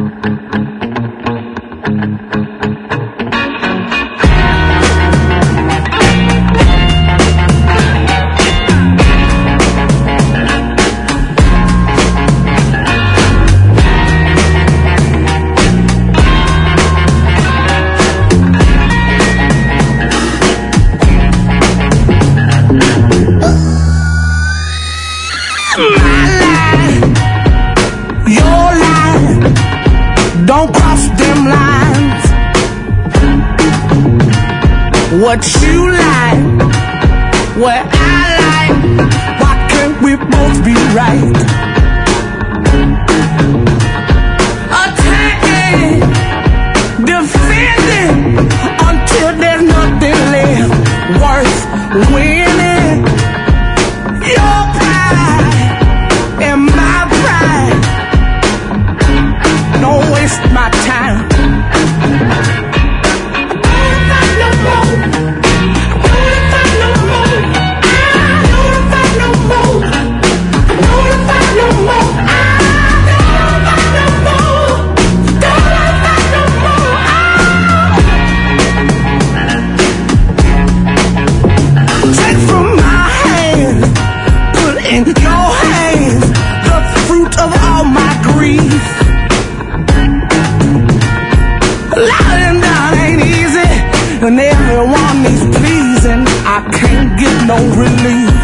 Don't cross them lines. What you like, what I like, why can't we both be right? Attacking, defending, until there's nothing left worth winning. Your pride and my pride. Don't waste my time. Take from my hands, put in your hands the fruit of all my grief. Lying down ain't easy, and everyone needs pleasing. I can't get no relief.